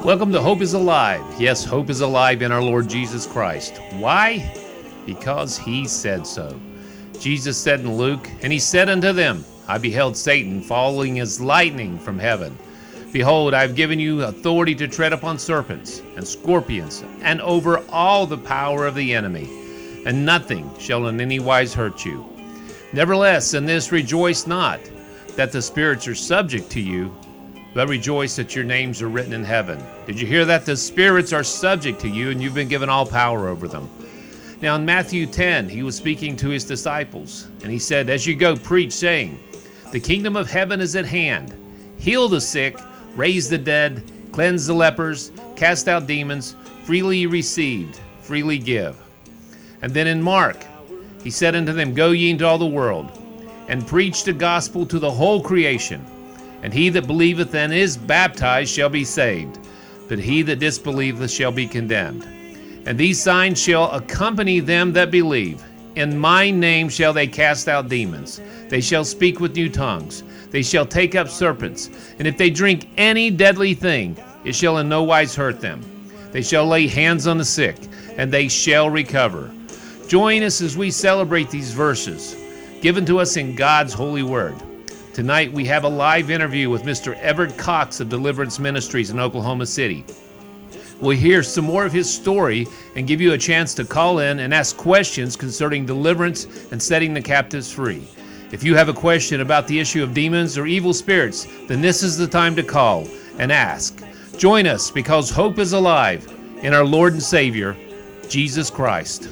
Welcome to Hope is Alive. Yes, hope is alive in our Lord Jesus Christ. Why? Because He said so. Jesus said in Luke, "And He said unto them, I beheld Satan falling as lightning from heaven. Behold, I have given you authority to tread upon serpents and scorpions, and over all the power of the enemy, and nothing shall in any wise hurt you. Nevertheless, in this rejoice not, that the spirits are subject to you, but rejoice that your names are written in heaven." Did you hear that? The spirits are subject to you, and you've been given all power over them. Now in Matthew 10, He was speaking to His disciples, and He said, "As you go, preach, saying, the kingdom of heaven is at hand. Heal the sick, raise the dead, cleanse the lepers, cast out demons. Freely you received, freely give." And then in Mark, He said unto them, "Go ye into all the world, and preach the gospel to the whole creation. And he that believeth and is baptized shall be saved, but he that disbelieveth shall be condemned. And these signs shall accompany them that believe. In my name shall they cast out demons. They shall speak with new tongues. They shall take up serpents. And if they drink any deadly thing, it shall in no wise hurt them. They shall lay hands on the sick, and they shall recover." Join us as we celebrate these verses given to us in God's holy word. Tonight we have a live interview with Mr. Everett Cox of Deliverance Ministries in Oklahoma City. We'll hear some more of his story and give you a chance to call in and ask questions concerning deliverance and setting the captives free. If you have a question about the issue of demons or evil spirits, then this is the time to call and ask. Join us because hope is alive in our Lord and Savior, Jesus Christ.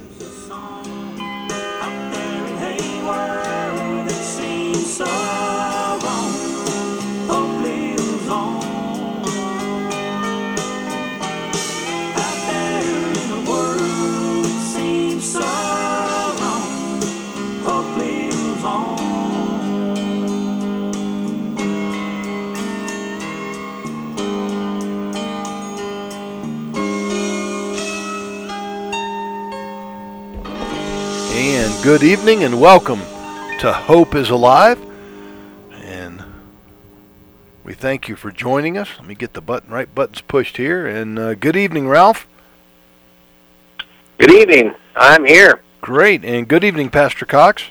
Good evening and welcome to Hope is Alive, and we thank you for joining us. Let me get the right buttons pushed here, and good evening, Ralph. Good evening. I'm here. Great, and good evening, Pastor Cox.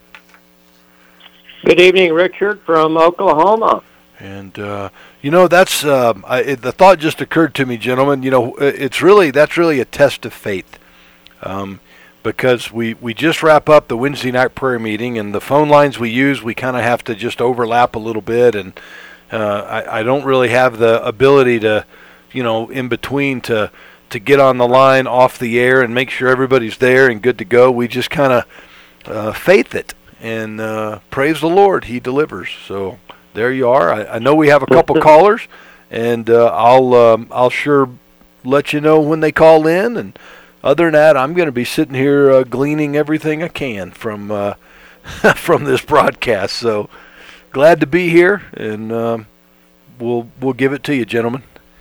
Good evening, Richard from Oklahoma. And that's the thought just occurred to me, gentlemen. That's really a test of faith. Because we just wrap up the Wednesday night prayer meeting, and the phone lines we use, we kind of have to just overlap a little bit, and I don't really have the ability to, in between to get on the line off the air and make sure everybody's there and good to go. We just kind of faith it, and praise the Lord, He delivers. So there you are. I know we have a couple callers, and I'll sure let you know when they call in, and other than that, I'm going to be sitting here gleaning everything I can from from this broadcast. So glad to be here, and we'll give it to you, gentlemen.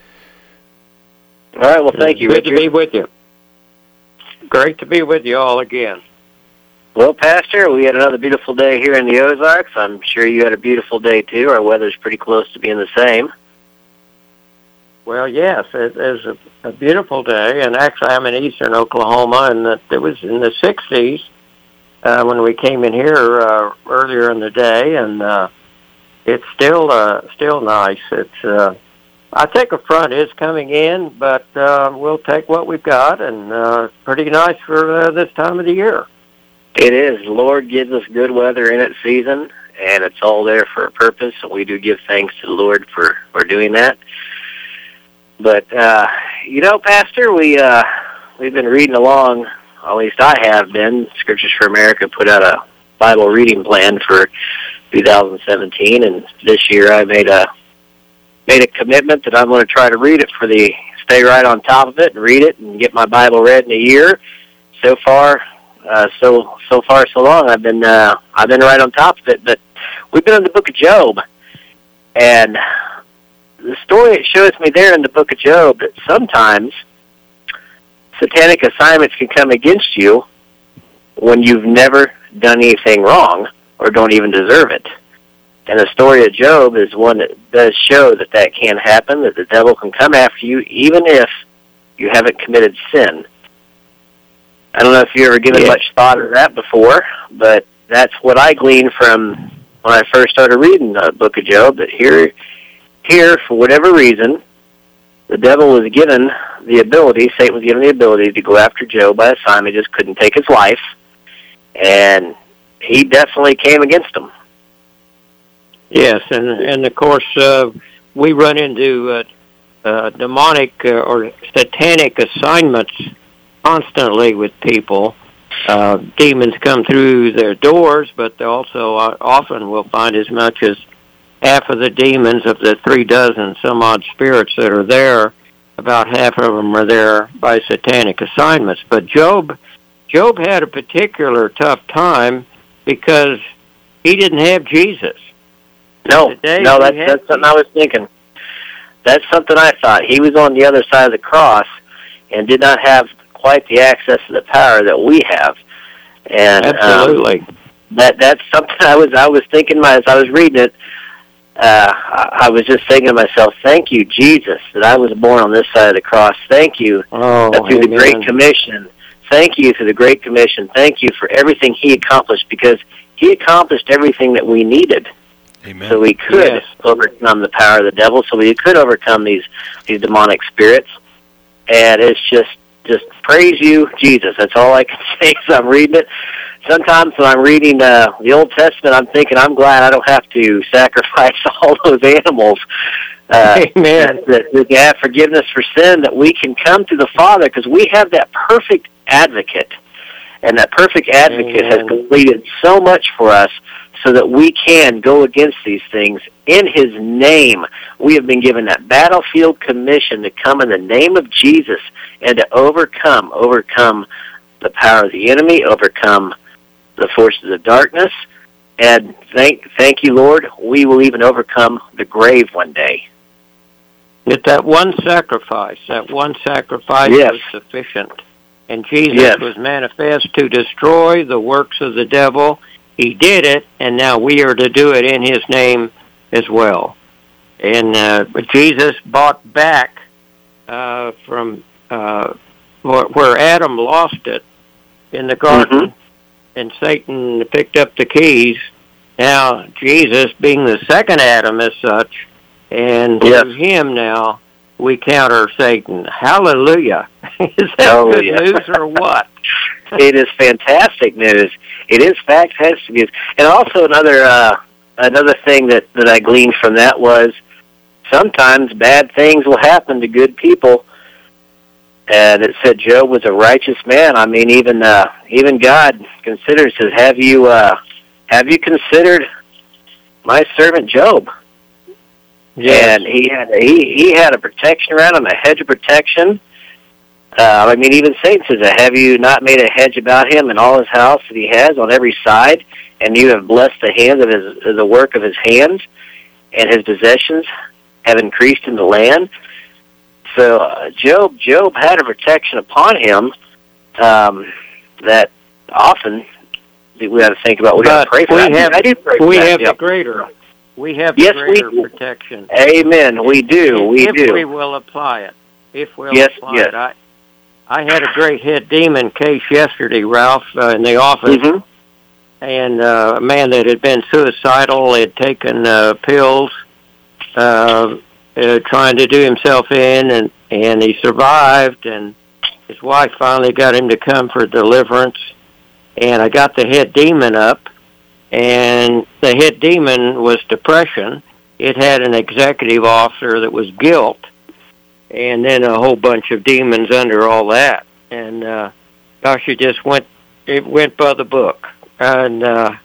All right. Well, thank you, Richard. Good to be with you. Great to be with you all again. Well, Pastor, we had another beautiful day here in the Ozarks. I'm sure you had a beautiful day too. Our weather's pretty close to being the same. Well, yes, it is a beautiful day, and actually I'm in eastern Oklahoma, and it was in the 60s when we came in here earlier in the day, and it's still nice. It's I think a front is coming in, but we'll take what we've got, and pretty nice for this time of the year. It is. The Lord gives us good weather in its season, and it's all there for a purpose, and we do give thanks to the Lord for doing that. But, Pastor, we've been reading along, at least I have been. Scriptures for America put out a Bible reading plan for 2017, and this year I made a commitment that I'm going to try to read it stay right on top of it and read it and get my Bible read in a year. So far, so long. I've been right on top of it, but we've been in the book of Job, and the story it shows me there in the book of Job that sometimes satanic assignments can come against you when you've never done anything wrong or don't even deserve it. And the story of Job is one that does show that that can happen, that the devil can come after you even if you haven't committed sin. I don't know if you've ever given much thought to that before, but that's what I gleaned from when I first started reading the book of Job, that here, for whatever reason, the devil was given the ability, Satan was given the ability to go after Job by assignment. He just couldn't take his life, and he definitely came against him. Yes, and of course, we run into demonic or satanic assignments constantly with people. Demons come through their doors, but they also often will find as much as half of the demons of the 36 some odd spirits that are there, about half of them are there by satanic assignments. But Job had a particular tough time because he didn't have Jesus. No, that's something I was thinking. That's something I thought. He was on the other side of the cross and did not have quite the access to the power that we have. And absolutely, that's something I was thinking as I was reading it. I was just thinking to myself, "Thank you, Jesus, that I was born on this side of the cross. Thank you through the Great Commission. Thank you through the Great Commission. Thank you for everything He accomplished, because He accomplished everything that we needed." Amen. So we could overcome the power of the devil, so we could overcome these demonic spirits. And it's just praise you, Jesus. That's all I can say as I'm reading it. Sometimes when I'm reading the Old Testament, I'm thinking, I'm glad I don't have to sacrifice all those animals. Amen. That we have forgiveness for sin, that we can come to the Father, because we have that perfect advocate. And that perfect advocate has completed so much for us, so that we can go against these things in His name. We have been given that battlefield commission to come in the name of Jesus and to overcome the power of the enemy, overcome the forces of darkness. And thank you, Lord, we will even overcome the grave one day. Yet that one sacrifice was sufficient. And Jesus was manifest to destroy the works of the devil. He did it, and now we are to do it in His name as well. And Jesus bought back from where Adam lost it in the garden, and Satan picked up the keys. Now Jesus, being the second Adam as such, and through Him now we counter Satan. Hallelujah. Is that good news or what? It is fantastic news. It is fantastic news. And also another thing that I gleaned from that was sometimes bad things will happen to good people. And it said Job was a righteous man. I mean, even God considers, says, have you considered my servant Job? Yes. And he had a protection around him, a hedge of protection. I mean, even Satan says, have you not made a hedge about him and all his house that he has on every side? And you have blessed the hands of the work of his hands, and his possessions have increased in the land. So Job had a protection upon him that often we have to think about. We got to pray for that. I do pray for that. We have the greater protection. Amen. We do. If we will apply it. It. I had a great head demon case yesterday, Ralph, in the office, and a man that had been suicidal had taken pills, trying to do himself in, and he survived, and his wife finally got him to come for deliverance, and I got the head demon up, and the head demon was depression. It had an executive officer that was guilt, and then a whole bunch of demons under all that. And gosh, it went by the book. And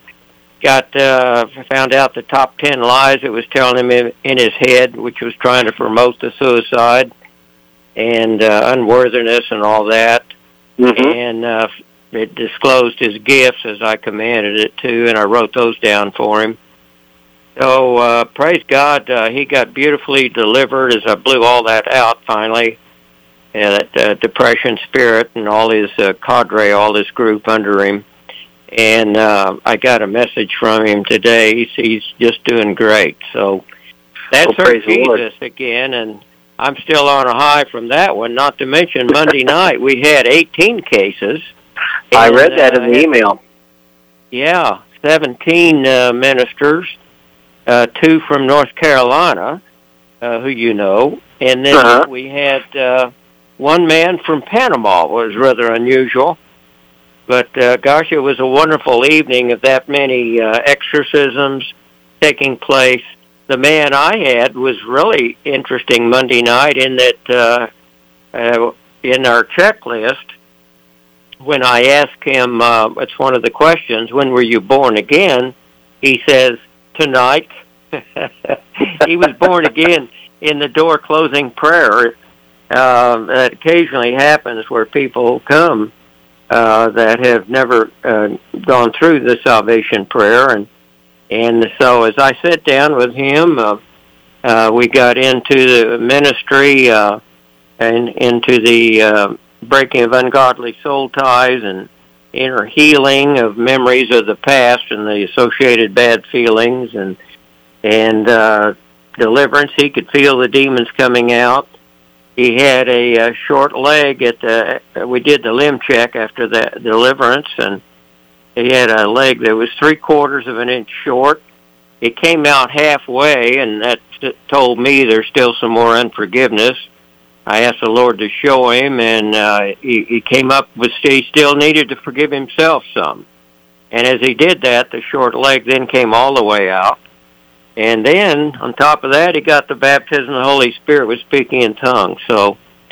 found out the top 10 lies it was telling him in his head, which was trying to promote the suicide and unworthiness and all that. And it disclosed his gifts as I commanded it to, and I wrote those down for him. So praise God, he got beautifully delivered as I blew all that out finally, that depression spirit and all his cadre, all this group under him. And I got a message from him today. He's just doing great. So that's our Jesus again, and I'm still on a high from that one. Not to mention Monday night we had 18 cases. I read that in the email. Yeah, 17 ministers, 2 from North Carolina, who you know, and then we had one man from Panama. It was rather unusual. But, gosh, it was a wonderful evening of that many exorcisms taking place. The man I had was really interesting Monday night in that in our checklist, when I asked him, it's one of the questions, when were you born again? He says, tonight. He was born again in the door-closing prayer. That occasionally happens where people come that have never gone through the salvation prayer, and so as I sat down with him, we got into the ministry and into the breaking of ungodly soul ties and inner healing of memories of the past and the associated bad feelings and deliverance. He could feel the demons coming out. He had a short leg we did the limb check after that deliverance, and he had a leg that was 3/4 of an inch short. It came out halfway, and that told me there's still some more unforgiveness. I asked the Lord to show him, and he came up with he still needed to forgive himself some. And as he did that, the short leg then came all the way out. And then, on top of that, he got the baptism of the Holy Spirit with speaking in tongues. So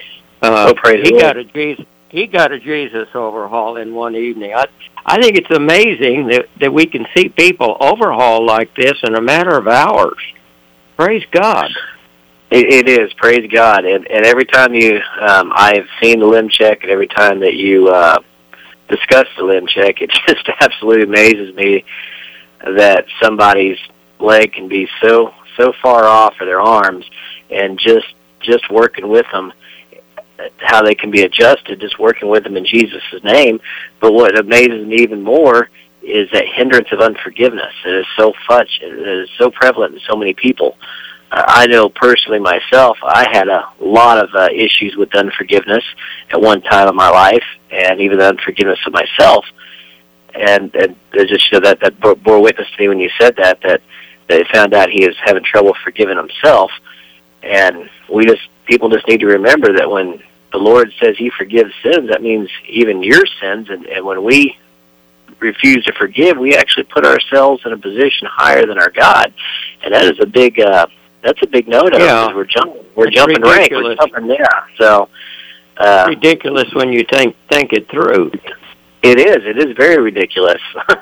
he got a Jesus overhaul in one evening. I think it's amazing that we can see people overhaul like this in a matter of hours. Praise God. It is, praise God. And every time I've seen the limb check, and every time that you discuss the limb check, it just absolutely amazes me that somebody's leg can be so far off, or their arms, and just working with them, how they can be adjusted, just working with them in Jesus' name. But what amazes me even more is that hindrance of unforgiveness. It is so prevalent in so many people. I know personally myself, I had a lot of issues with unforgiveness at one time in my life, and even the unforgiveness of myself. And just that bore witness to me when you said that they found out he was having trouble forgiving himself. And people just need to remember that when the Lord says he forgives sins, that means even your sins. And when we refuse to forgive, we actually put ourselves in a position higher than our God. And that is a big no-no. Yeah. We're jumping rank. We're jumping there. So it's ridiculous when you think it through. It is very ridiculous.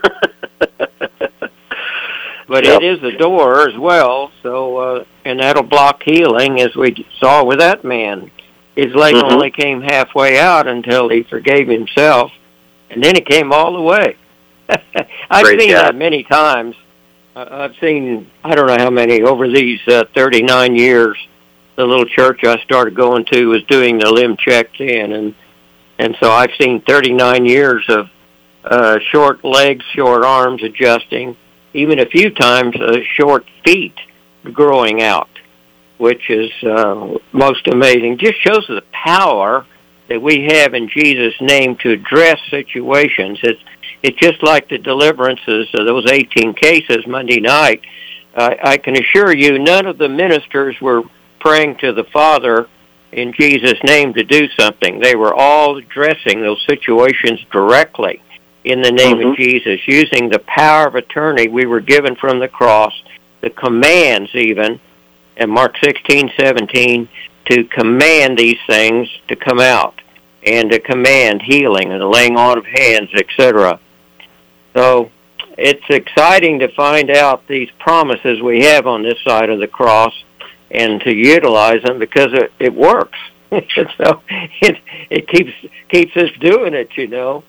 But it is a door as well, so and that'll block healing, as we saw with that man. His leg only came halfway out until he forgave himself, and then it came all the way. I've seen that many times. I've seen, I don't know how many, over these 39 years. The little church I started going to was doing the limb checks in, and so I've seen 39 years of short legs, short arms adjusting, even a few times short feet growing out, which is most amazing. Just shows the power that we have in Jesus' name to address situations. It's just like the deliverances of those 18 cases Monday night. I can assure you none of the ministers were praying to the Father in Jesus' name to do something. They were all addressing those situations directly in the name of Jesus, using the power of attorney we were given from the cross, the commands even, in Mark 16:17, to command these things to come out, and to command healing and the laying on of hands, etc. So it's exciting to find out these promises we have on this side of the cross and to utilize them, because it works. So it keeps us doing it, you know.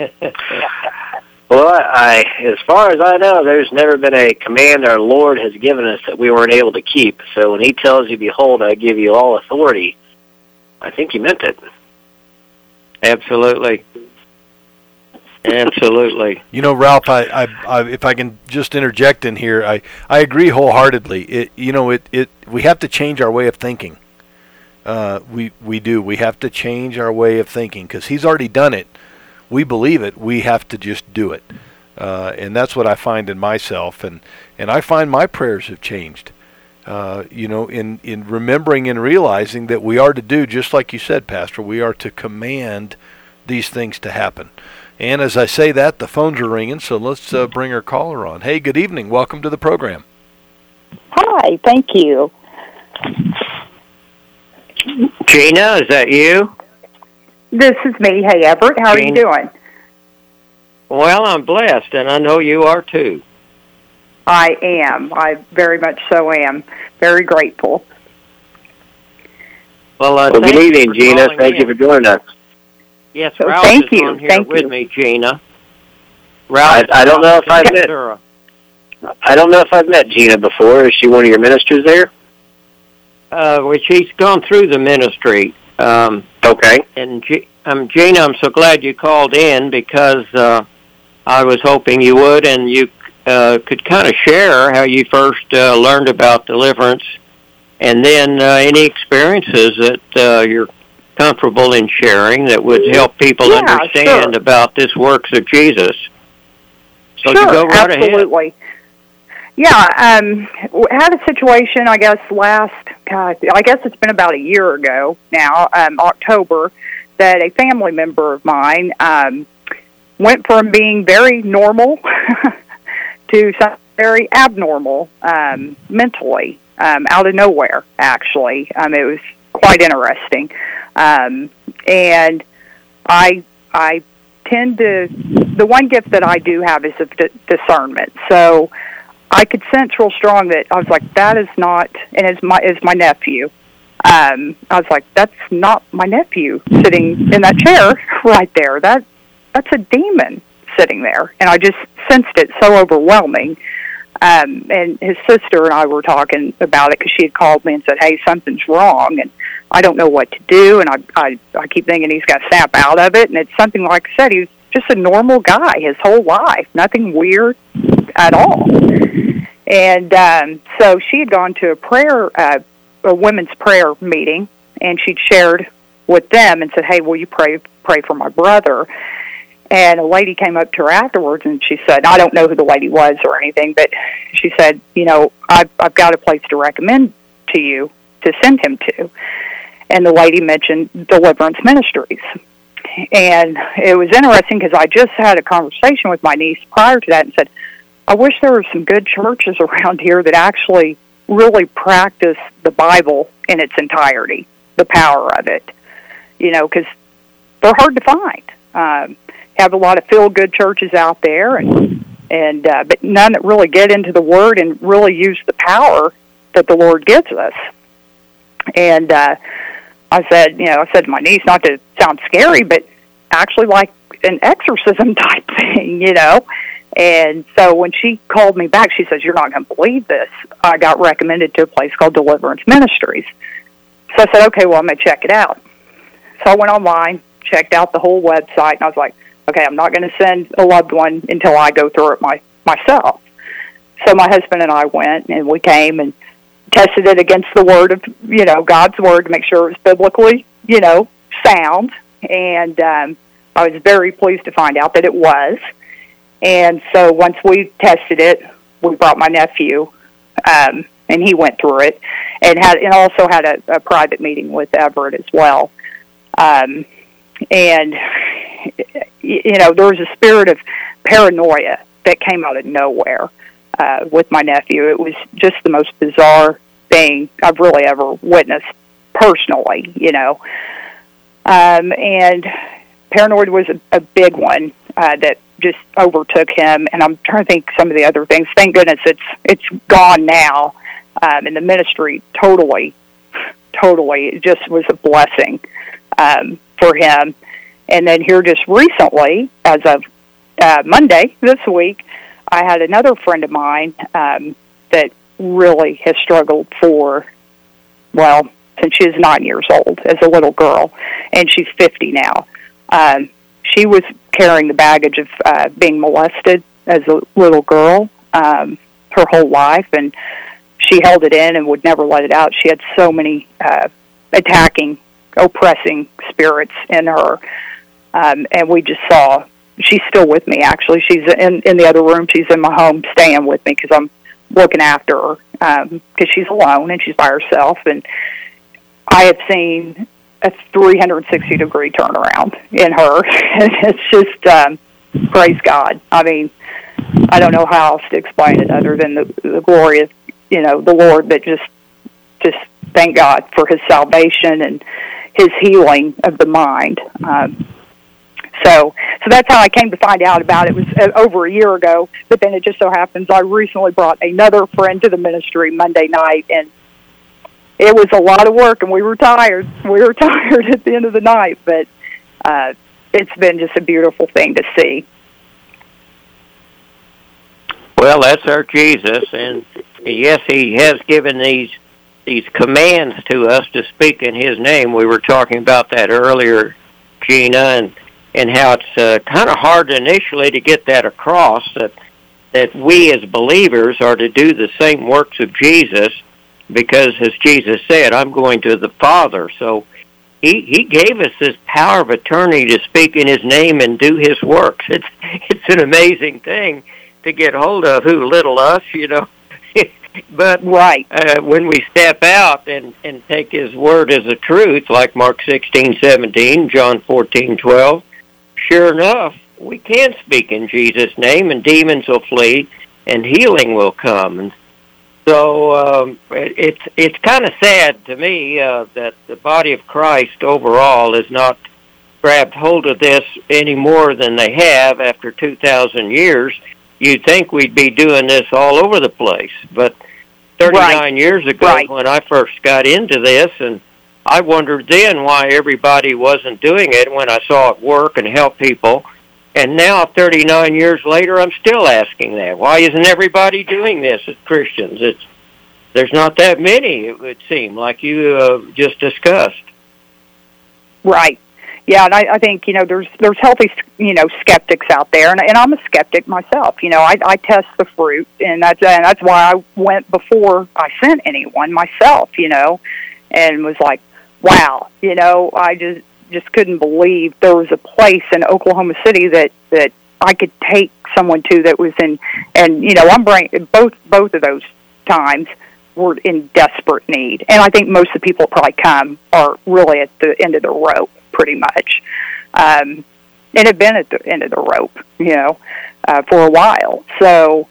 Well, as far as I know, there's never been a command our Lord has given us that we weren't able to keep. So when he tells you, behold, I give you all authority, I think he meant it. Absolutely. Absolutely. You know, Ralph, I if I can just interject in here, I agree wholeheartedly. We have to change our way of thinking. We do. We have to change our way of thinking because he's already done it. We believe it. We have to just do it. And that's what I find in myself. And I find my prayers have changed. In remembering and realizing that we are to do, just like you said, Pastor, we are to command these things to happen. And as I say that, the phones are ringing, so let's bring our caller on. Hey, good evening. Welcome to the program. Hi, thank you. Gina, is that you? This is me. Hey, Everett, how are you doing? Well, I'm blessed, and I know you are too. I am. I very much so am. Very grateful. Well, good evening, Gina. Thank you for joining us. Yes, Ralph is on here with me, Gina. Ralph, I don't know if I've met Gina before. Is she one of your ministers there? Well, she's gone through the ministry. Okay. And Gina, I'm so glad you called in because I was hoping you would, and you could kind of share how you first learned about deliverance, and then any experiences that you're comfortable in sharing that would help people understand about this works of Jesus. So you go right absolutely. ahead. Yeah, had a situation, I guess it's been about a year ago now, October, that a family member of mine went from being very normal to something very abnormal mentally, out of nowhere, actually. It was quite interesting. And I tend to, the one gift that I do have is of discernment. So I could sense real strong that I was like, that is not, and is my nephew. I was like, that's not my nephew sitting in that chair right there. That's a sitting there. And I just sensed it so overwhelming. And his sister and I were talking about it because she had called me and said, hey, something's wrong, and I don't know what to do, and I keep thinking he's got to snap out of it, and it's something, like I said, he's just a normal guy his whole life, nothing weird at all. And so she had gone to a women's prayer meeting, and she'd shared with them and said, hey, will you pray for my brother? And a lady came up to her afterwards, and she said, I don't know who the lady was or anything, but she said, I've got a place to recommend to you to send him to. And the lady mentioned Deliverance Ministries. And it was interesting because I just had a conversation with my niece prior to that and said, I wish there were some good churches around here that actually really practice the Bible in its entirety, the power of it, because they're hard to find. Have a lot of feel-good churches out there, but none that really get into the Word and really use the power that the Lord gives us. And I said to my niece, not to sound scary, but actually like an exorcism type thing, And so when she called me back, she says, you're not going to believe this. I got recommended to a place called Deliverance Ministries. So I said, okay, well, I'm going to check it out. So I went online, checked out the whole website, and I was like, okay, I'm not going to send a loved one until I go through it myself. So my husband and I went, and we came and tested it against the Word of, God's Word to make sure it was biblically, sound. And I was very pleased to find out that it was. And so once we tested it, we brought my nephew, and he went through it, and also had a private meeting with Everett as well. And there was a spirit of paranoia that came out of nowhere with my nephew. It was just the most bizarre thing I've really ever witnessed personally, And paranoid was a big one that just overtook him. And I'm trying to think some of the other things. Thank goodness it's gone now. And the ministry totally, it just was a blessing for him. And then here just recently, as of Monday this week, I had another friend of mine that really has struggled since she was 9 years old as a little girl, and she's 50 now. She was carrying the baggage of being molested as a little girl her whole life, and she held it in and would never let it out. She had so many attacking, oppressing spirits in her, and we just saw. She's still with me, actually. She's in the other room. She's in my home staying with me because I'm looking after her because she's alone and she's by herself. And I have seen a 360-degree turnaround in her. And it's just, praise God. I mean, I don't know how else to explain it other than the glory of, the Lord, but just thank God for his salvation and his healing of the mind. So that's how I came to find out about it. It was over a year ago, but then it just so happens I recently brought another friend to the ministry Monday night, and it was a lot of work, and we were tired. We were tired at the end of the night, but it's been just a beautiful thing to see. Well, that's our Jesus, and yes, he has given these commands to us to speak in his name. We were talking about that earlier, Gina, and how it's kind of hard initially to get that across, that we as believers are to do the same works of Jesus, because as Jesus said, I'm going to the Father. So he gave us this power of attorney to speak in his name and do his works. It's an amazing thing to get hold of, who little us, But right. When we step out and take his word as a truth, like Mark 16:17, John 14:12, sure enough, we can speak in Jesus' name, and demons will flee, and healing will come. And so it's kind of sad to me that the body of Christ overall has not grabbed hold of this any more than they have after 2,000 years. You'd think we'd be doing this all over the place, but 39 years ago when I first got into this, and I wondered then why everybody wasn't doing it when I saw it work and help people. And now, 39 years later, I'm still asking that. Why isn't everybody doing this as Christians? There's not that many, it would seem, like you just discussed. Right. Yeah, and I think, there's healthy, skeptics out there, and I'm a skeptic myself. I test the fruit, and that's why I went before I sent anyone myself, and was like, wow, I just couldn't believe there was a place in Oklahoma City that I could take someone to that was in, and I'm both of those times were in desperate need, and I think most of the people that probably come are really at the end of the rope, pretty much, and have been at the end of the rope, for a while. So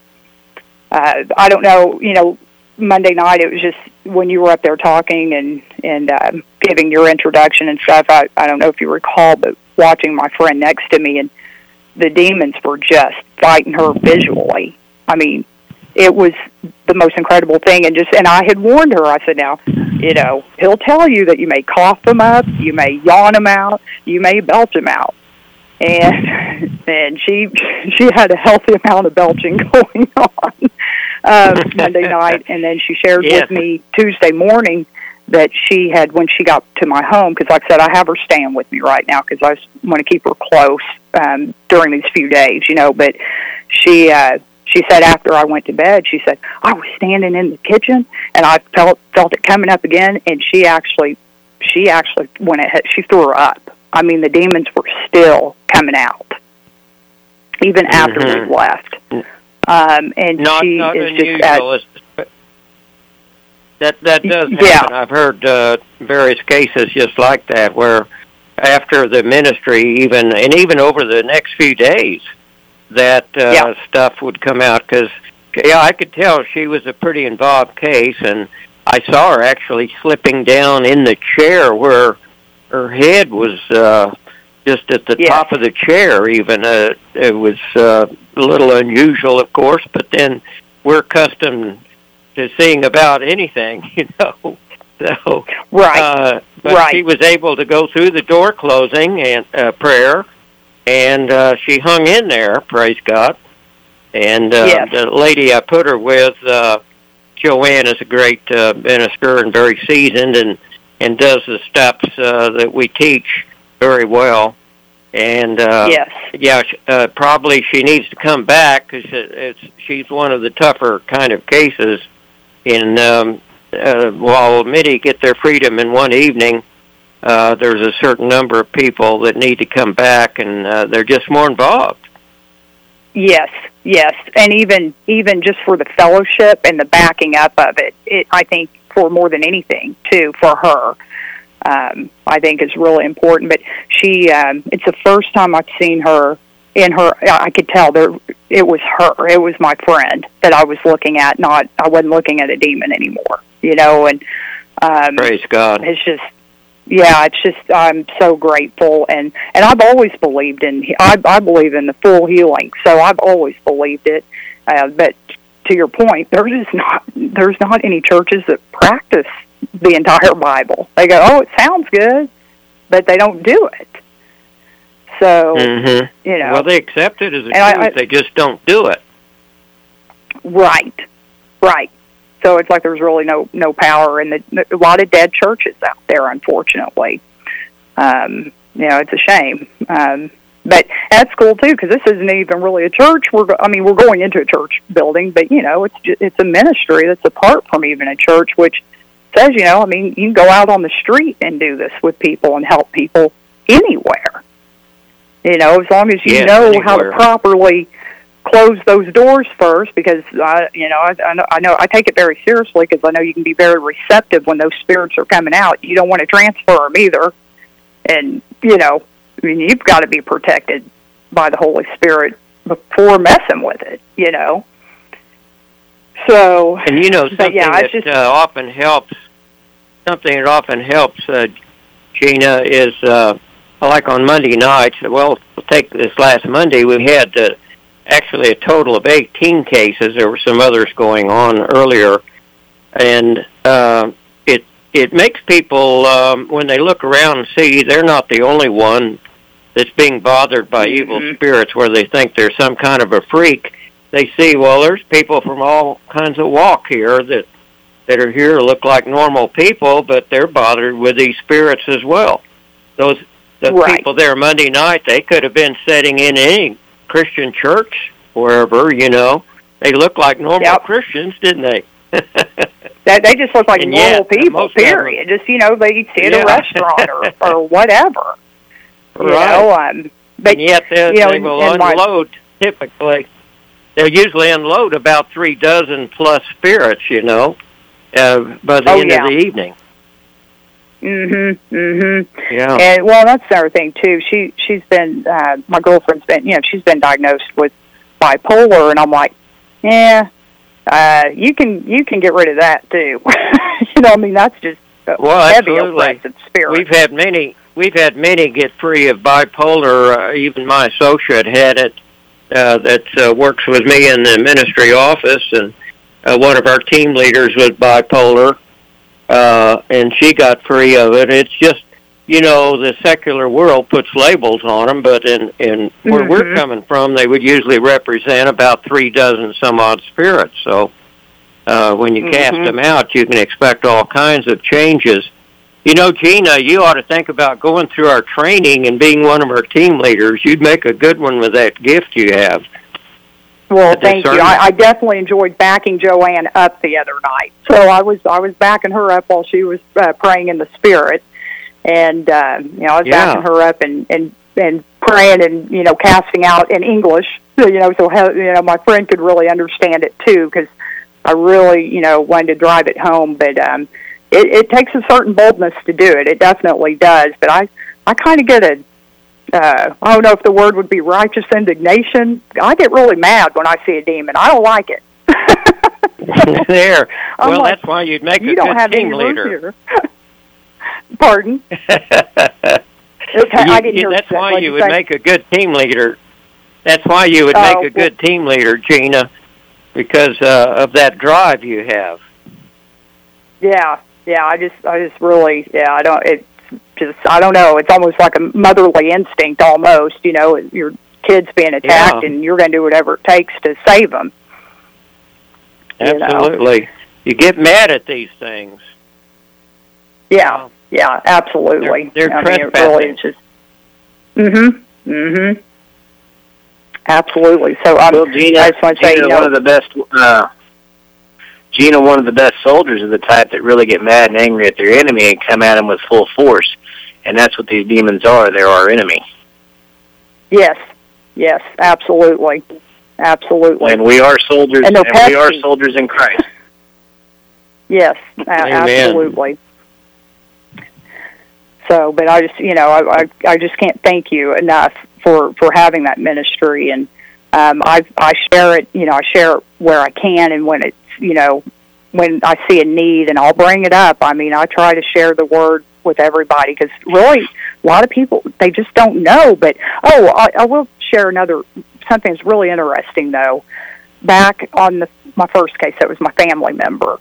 I don't know, Monday night, it was just when you were up there talking and giving your introduction and stuff, I don't know if you recall, but watching my friend next to me, and the demons were just fighting her visually. I mean, it was the most incredible thing, and I had warned her. I said, now, he'll tell you that you may cough them up, you may yawn them out, you may belch them out. And she had a healthy amount of belching going on Monday night, and then she shared with me Tuesday morning that she had, when she got to my home, because like I said, I have her staying with me right now because I want to keep her close during these few days, but she said after I went to bed, she said, I was standing in the kitchen and I felt it coming up again, and she actually went ahead, she threw her up. I mean, the demons were still coming out, even after we left. And not she is unusual. just that does happen. I've heard various cases just like that, where after the ministry, even over the next few days, that stuff would come out. Because I could tell she was a pretty involved case, and I saw her actually slipping down in the chair where her head was just at the top of the chair. Even it was a little unusual, of course, but then we're accustomed to seeing about anything, So but she was able to go through the door closing and prayer, and she hung in there. Praise God. And the lady I put her with, Joanne, is a great minister and very seasoned, and does the steps that we teach very well. And yes, probably she needs to come back because she's one of the tougher kind of cases. While many get their freedom in one evening, there's a certain number of people that need to come back, and they're just more involved. Yes, and even just for the fellowship and the backing up of it, I think for more than anything, too, for her, I think is really important. But she, it's the first time I've seen her in her. I could tell it was her. It was my friend that I was looking at. I wasn't looking at a demon anymore. And praise God. It's just. Yeah, it's just I'm so grateful, and I've always believed I believe in the full healing, so I've always believed it. But to your point, there's not any churches that practice the entire Bible. They go, oh, it sounds good, but they don't do it. So well, they accept it as a truth. They just don't do it. Right. So it's like there's really no power in a lot of dead churches out there, unfortunately. It's a shame. But that's cool too, because this isn't even really a church. We're going into a church building, but it's a ministry that's apart from even a church, which says you can go out on the street and do this with people and help people anywhere. As long as you know anywhere. how to properly close those doors first, because I know I take it very seriously, because I know you can be very receptive when those spirits are coming out. You don't want to transfer them either, and you've got to be protected by the Holy Spirit before messing with it. So and something that often helps. Something that often helps, Gina, is like on Monday nights. Well, we'll take this last Monday. We had actually a total of 18 cases. There were some others going on earlier, and it makes people when they look around and see they're not the only one that's being bothered by evil spirits, where they think they're some kind of a freak. They see, well, there's people from all kinds of walk here that are here look like normal people, but they're bothered with these spirits as well. The people there Monday night, they could have been sitting in any Christian church, wherever, they look like normal Christians, didn't they? They just look like normal people, period. Just, they sit at a restaurant or whatever. Right. But and yet they will unload, typically. They'll usually unload about 36 plus spirits, by the end of the evening. Yeah. And that's the other thing too. She's been my girlfriend's been she's been diagnosed with bipolar, and I'm like, you can get rid of that too. That's just heavy oppressive spirit. We've had many get free of bipolar. Even my associate had it that works with me in the ministry office, and one of our team leaders was bipolar. And she got free of it. It's just, the secular world puts labels on them, but in where we're coming from, they would usually represent about 36 some odd spirits. So when you cast them out, you can expect all kinds of changes. Gina, you ought to think about going through our training and being one of our team leaders. You'd make a good one with that gift you have. Well, thank you. I definitely enjoyed backing Joanne up the other night. So I was backing her up while she was praying in the Spirit, and I was backing her up and praying and casting out in English. So my friend could really understand it too, because I really wanted to drive it home. But it takes a certain boldness to do it. It definitely does. But I kind of get I don't know if the word would be righteous indignation. I get really mad when I see a demon. I don't like it. There. Well, that's why you'd make a good team leader. Pardon? That's why you would make a good team leader. That's why you would make a good team leader, Gina, because of that drive you have. Yeah. I just really. I don't. I don't know. It's almost like a motherly instinct, almost. Your kid's being attacked, and you're going to do whatever it takes to save them. Absolutely. You get mad at these things. Yeah, absolutely. They're trespassing. It really is just. Mm-hmm. Absolutely. So well, Gina, I just want to say, one of the best. Gina, one of the best soldiers, is the type that really get mad and angry at their enemy and come at them with full force, and that's what these demons are. They're our enemy. Yes. Yes. Absolutely. Absolutely. And we are soldiers. And we are soldiers in Christ. Yes. Absolutely. So, but I just, I just can't thank you enough for having that ministry, and I share it, I share it where I can, and when it's, when I see a need, and I'll bring it up. I mean, I try to share the word with everybody, because really, a lot of people, they just don't know. But I will share something that's really interesting though. Back on my first case, that was my family member.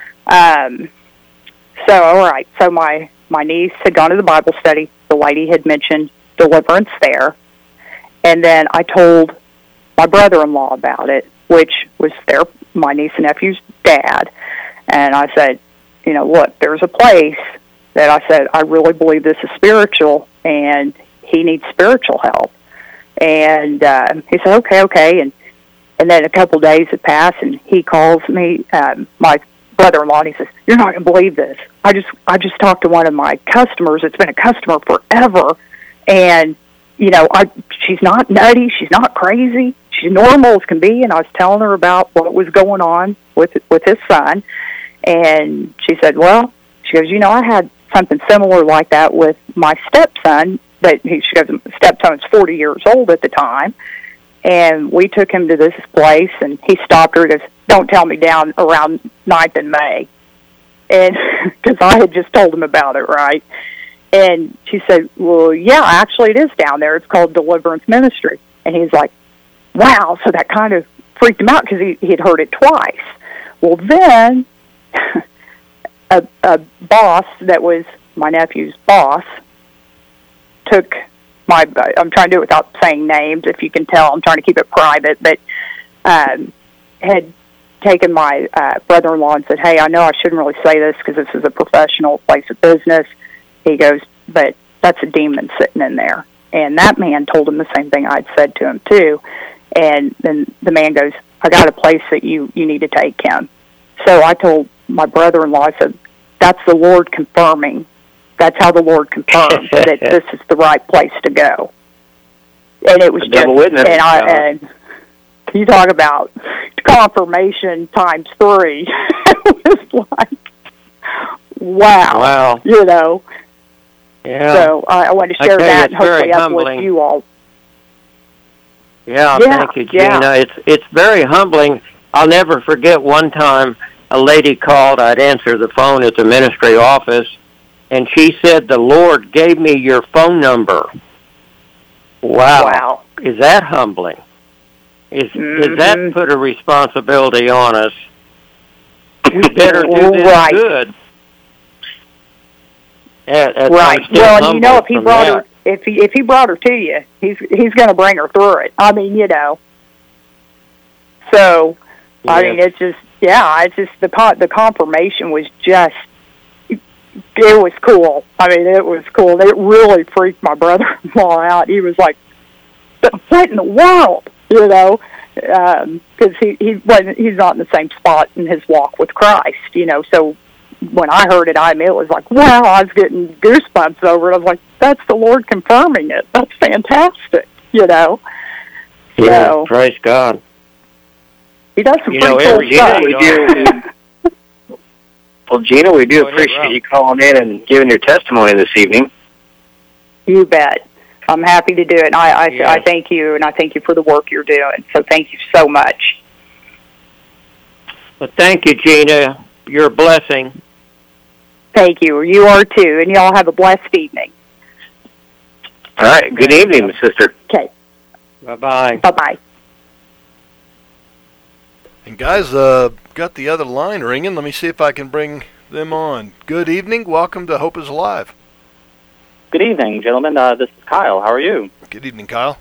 So all right, so my niece had gone to the Bible study. The lady had mentioned deliverance there. And then I told my brother-in-law about it, which was my niece and nephew's dad. And I said, look, there's a place that I said, I really believe this is spiritual, and he needs spiritual help. And he said, okay. And then a couple of days had passed, and he calls me, my brother-in-law, and he says, you're not going to believe this. I just talked to one of my customers. It's been a customer forever, and she's not nutty, she's not crazy, she's normal as can be. And I was telling her about what was going on with his son, and she said, well, she goes, I had something similar like that with my stepson. She goes, stepson's 40 years old at the time, and we took him to this place, and he stopped her and goes, don't tell me down around 9th and May. And because I had just told him about it, right? And she said, well, yeah, actually it is down there. It's called Deliverance Ministry. And he's like, wow. So that kind of freaked him out, because he had heard it twice. Well, then a boss that was my nephew's boss took I'm trying to do it without saying names, if you can tell. I'm trying to keep it private, but had taken my brother-in-law and said, hey, I know I shouldn't really say this because this is a professional place of business. He goes, but that's a demon sitting in there. And that man told him the same thing I'd said to him, too. And then the man goes, I got a place that you need to take him. So I told my brother-in-law, I said, that's the Lord confirming. That's how the Lord confirmed that this is the right place to go. And it was just, witness. And you talk about confirmation times 3. It was like, wow. Yeah. So I want to share that and hopefully uplift you all. Yeah, thank you, Gina. Yeah. It's very humbling. I'll never forget one time a lady called. I'd answer the phone at the ministry office, and she said, the Lord gave me your phone number. Wow. Is that humbling? Is that put a responsibility on us? We better do this good. Right. Well, if he brought her, if he brought her to you, he's going to bring her through it. I mean, So, yeah. I mean, it's just the confirmation was just, it was cool. I mean, it was cool. It really freaked my brother-in-law out. He was like, what in the world? Because he's not in the same spot in his walk with Christ, so when I heard it, it was like, wow, I was getting goosebumps over it. I was like, that's the Lord confirming it. That's fantastic, Yeah, so, praise God. He does some pretty cool stuff. Well, Gina, we do appreciate you calling in and giving your testimony this evening. You bet. I'm happy to do it. And I thank you, and I thank you for the work you're doing. So thank you so much. Well, thank you, Gina. You're a blessing. Thank you. You are too. And y'all have a blessed evening. All right. Good evening, sister. Okay. Bye-bye. Bye-bye. And guys, got the other line ringing. Let me see if I can bring them on. Good evening. Welcome to Hope is Alive. Good evening, gentlemen. This is Kyle. How are you? Good evening, Kyle.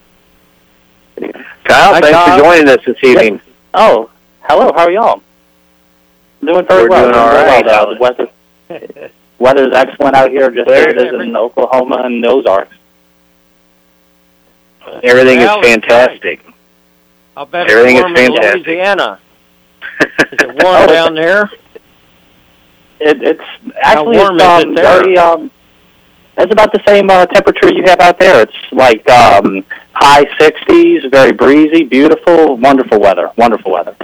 Kyle, thanks for joining us this evening. Yes. Oh, hello. How are y'all? Doing very well. We're doing all right. The weather's excellent out here, just as it is in Oklahoma and the Ozarks. Everything is fantastic. I bet Everything it's warm is fantastic. in Louisiana. Is it warm down there? It's actually How warm is it there? very, it's about the same temperature you have out there. It's like high 60s, very breezy, beautiful, wonderful weather. Wonderful weather.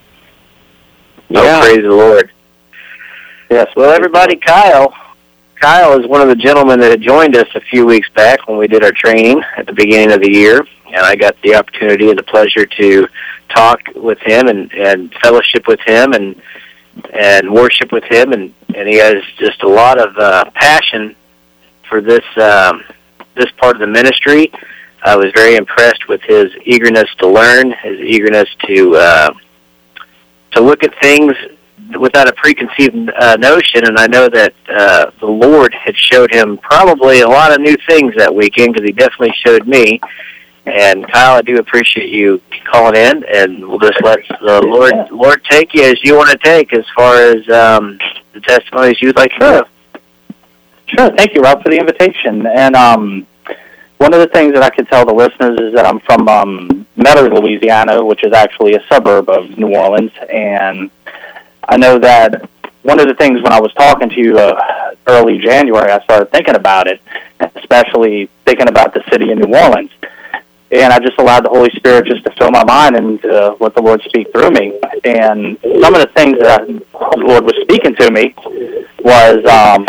Oh, praise the Lord. Yes. Well, everybody, Kyle is one of the gentlemen that had joined us a few weeks back when we did our training at the beginning of the year, and I got the opportunity and the pleasure to talk with him and fellowship with him and worship with him, and he has just a lot of passion for this part of the ministry. I was very impressed with his eagerness to learn, his eagerness to look at things without a preconceived notion, and I know that the Lord had showed him probably a lot of new things that weekend, because he definitely showed me. And Kyle, I do appreciate you calling in, and we'll just let the Lord take you as you want to take, as far as the testimonies you'd like to give. Sure. Thank you, Rob, for the invitation. And one of the things that I can tell the listeners is that I'm from Metter, Louisiana, which is actually a suburb of New Orleans. And I know that one of the things when I was talking to you early January, I started thinking about it, especially thinking about the city of New Orleans. And I just allowed the Holy Spirit just to fill my mind and let the Lord speak through me. And some of the things that the Lord was speaking to me was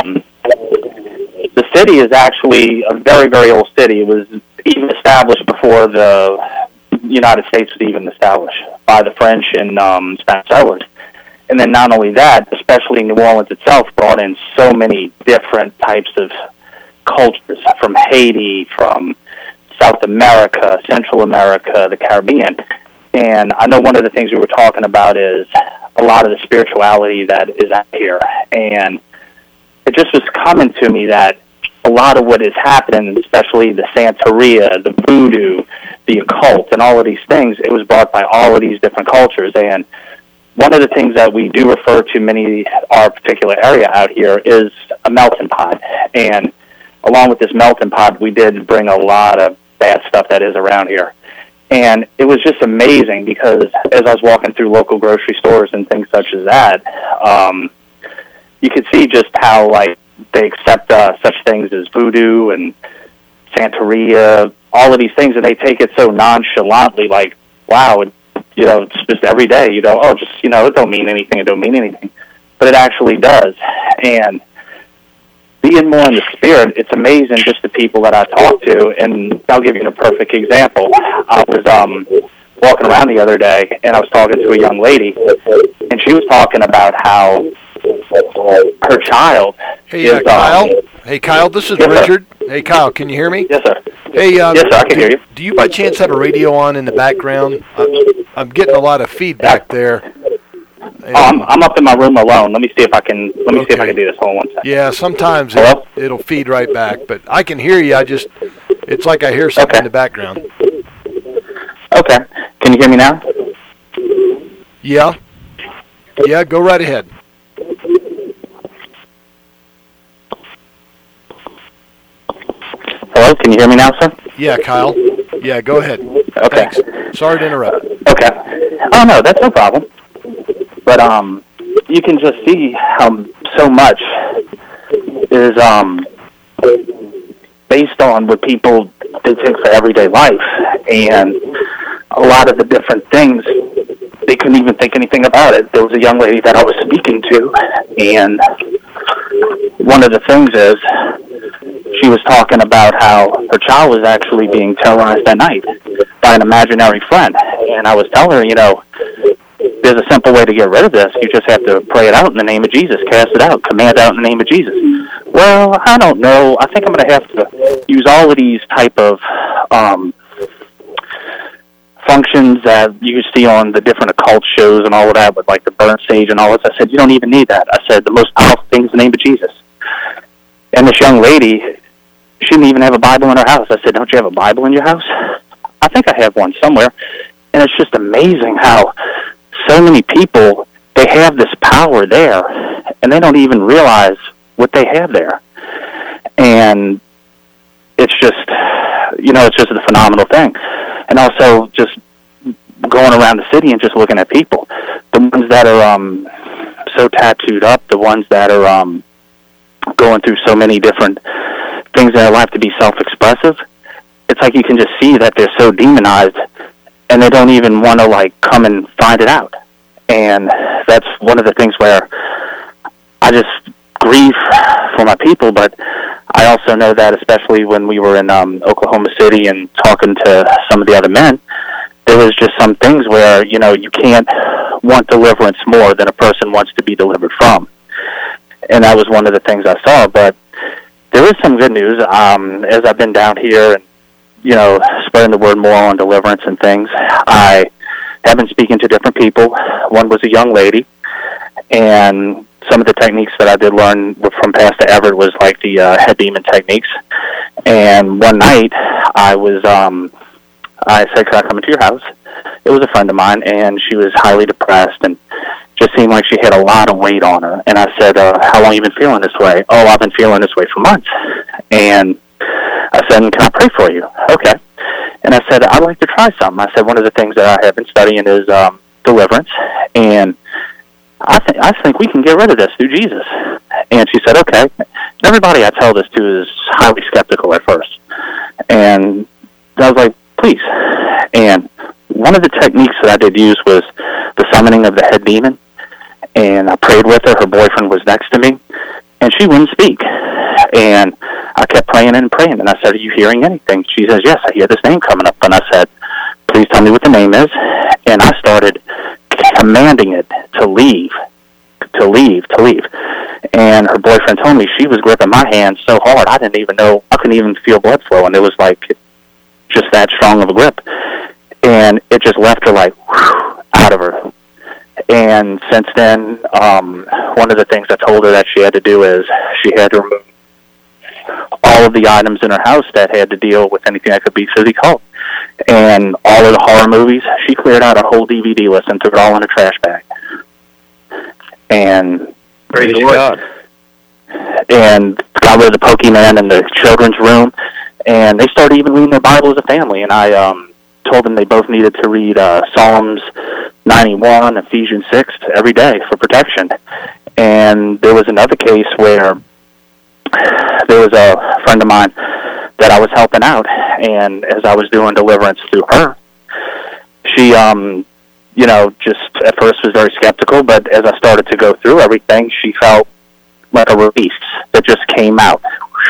the city is actually a very, very old city. It was even established before the United States was even established by the French and Spanish settlers. And then not only that, especially New Orleans itself brought in so many different types of cultures, from Haiti, from South America, Central America, the Caribbean. And I know one of the things we were talking about is a lot of the spirituality that is out here. And it just was coming to me that a lot of what is happening, especially the Santeria, the voodoo, the occult, and all of these things, it was brought by all of these different cultures. And one of the things that we do refer to our particular area out here is a melting pot. And along with this melting pot, we did bring a lot of bad stuff that is around here. And it was just amazing, because as I was walking through local grocery stores and things such as that, you could see just how, like, they accept such things as voodoo and Santeria, all of these things, and they take it so nonchalantly, like, wow, it's just every day, it don't mean anything, but it actually does. And being more in the spirit, it's amazing just the people that I talk to, and I'll give you a perfect example. I was walking around the other day, and I was talking to a young lady, and she was talking about how her child is... Kyle? Hey, Kyle, this is Richard. Hey, Kyle, can you hear me? Yes, sir. Hey, yes, sir, I can hear you. Do you by chance have a radio on in the background? I'm getting a lot of feedback there. I'm up in my room alone. Let me see if I can do this. Hold on one second. Yeah, sometimes it'll feed right back, but I can hear you. It's like I hear something in the background. Okay. Can you hear me now? Yeah. Yeah, go right ahead. Hello, can you hear me now, sir? Yeah, Kyle. Yeah, go ahead. Okay. Thanks. Sorry to interrupt. Okay. Oh, no, that's no problem. But you can just see how so much is based on what people they take for everyday life, and a lot of the different things they couldn't even think anything about it. There was a young lady that I was speaking to, and one of the things is she was talking about how her child was actually being terrorized at night by an imaginary friend, and I was telling her, there's a simple way to get rid of this. You just have to pray it out in the name of Jesus. Cast it out. Command out in the name of Jesus. Well, I don't know. I think I'm going to have to use all of these type of functions that you see on the different occult shows and all of that with, like, the burnt sage and all this. I said, you don't even need that. I said, the most powerful thing is the name of Jesus. And this young lady, she didn't even have a Bible in her house. I said, don't you have a Bible in your house? I think I have one somewhere. And it's just amazing how so many people, they have this power there, and they don't even realize what they have there. And it's just, it's just a phenomenal thing. And also just going around the city and just looking at people, the ones that are so tattooed up, the ones that are going through so many different things in their life to be self-expressive, it's like you can just see that they're so demonized, and they don't even want to, like, come and find it out. And that's one of the things where I just grieve for my people, but I also know that, especially when we were in Oklahoma City and talking to some of the other men, there was just some things where, you can't want deliverance more than a person wants to be delivered from. And that was one of the things I saw. But there is some good news. As I've been down here and, spreading the word more on deliverance and things, I have been speaking to different people. One was a young lady, and some of the techniques that I did learn from Pastor Everett was like the head demon techniques. And one night I said, could I come into your house? It was a friend of mine, and she was highly depressed and just seemed like she had a lot of weight on her. And I said, how long have you been feeling this way? Oh, I've been feeling this way for months. And I said, can I pray for you? Okay. And I said, I'd like to try something. I said, one of the things that I have been studying is deliverance, and I think we can get rid of this through Jesus. And she said, okay. And everybody I tell this to is highly skeptical at first. And I was like, please. And one of the techniques that I did use was the summoning of the head demon. And I prayed with her. Her boyfriend was next to me, and she wouldn't speak. And I kept praying and praying. And I said, are you hearing anything? She says, yes, I hear this name coming up. And I said, please tell me what the name is. And I started commanding it to leave. And her boyfriend told me she was gripping my hand so hard I couldn't even feel blood flow, and it was like just that strong of a grip. And it just left her like out of her. And since then, one of the things I told her that she had to do is she had to remove all of the items in her house that had to deal with anything that could be physical. And all of the horror movies, she cleared out a whole DVD list and threw it all in a trash bag. And praise God. And got rid of the Pokemon in the children's room, and they started even reading their Bible as a family. And I told them they both needed to read Psalms 91, Ephesians 6 every day for protection. And there was another case where there was a friend of mine that I was helping out, and as I was doing deliverance through her, she just at first was very skeptical, but as I started to go through everything, she felt like a release that just came out.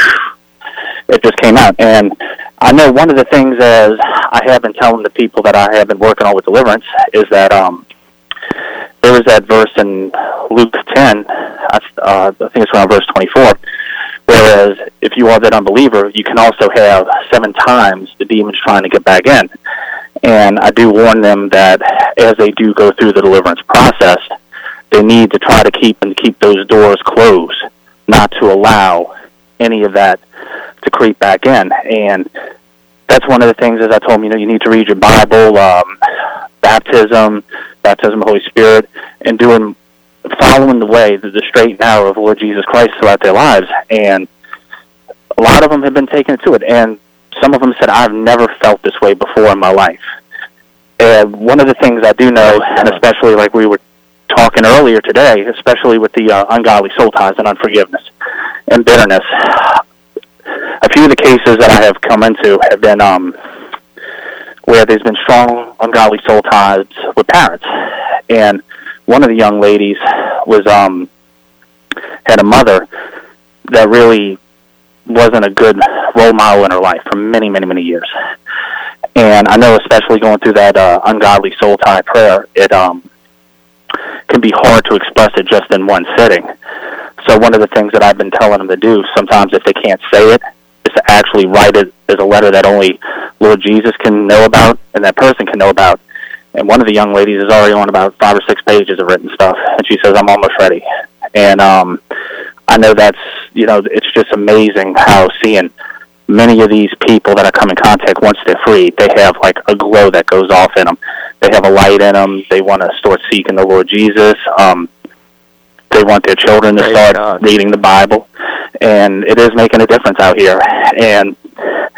It just came out. And I know one of the things, as I have been telling the people that I have been working on with deliverance, is that there was that verse in Luke 10, I think it's around verse 24, whereas if you are that unbeliever, you can also have 7 times the demons trying to get back in. And I do warn them that as they do go through the deliverance process, they need to try to keep those doors closed, not to allow any of that to creep back in. And that's one of the things, as I told them, you need to read your Bible, baptism of the Holy Spirit, and following the way, the straight and narrow of Lord Jesus Christ throughout their lives. And a lot of them have been taken to it. And some of them said, I've never felt this way before in my life. And one of the things I do know, and especially like we were talking earlier today, especially with the ungodly soul ties and unforgiveness and bitterness, a few of the cases that I have come into have been where there's been strong ungodly soul ties with parents. And one of the young ladies was had a mother that really wasn't a good role model in her life for many, many, many years. And I know, especially going through that ungodly soul tie prayer, it can be hard to express it just in one sitting. So one of the things that I've been telling them to do, sometimes if they can't say it, is to actually write it as a letter that only Lord Jesus can know about and that person can know about. And one of the young ladies is already on about 5 or 6 pages of written stuff, and she says, I'm almost ready. And I know that's, it's just amazing how seeing many of these people that I come in contact, once they're free, they have like a glow that goes off in them. They have a light in them. They want to start seeking the Lord Jesus. They want their children to start reading the Bible. And it is making a difference out here. And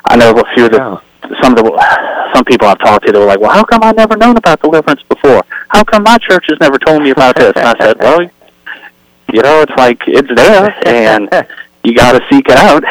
I know a few of some people I've talked to, they were like, well, how come I never known about deliverance before? How come my church has never told me about this? And I said, well, it's like it's there, and you got to seek it out.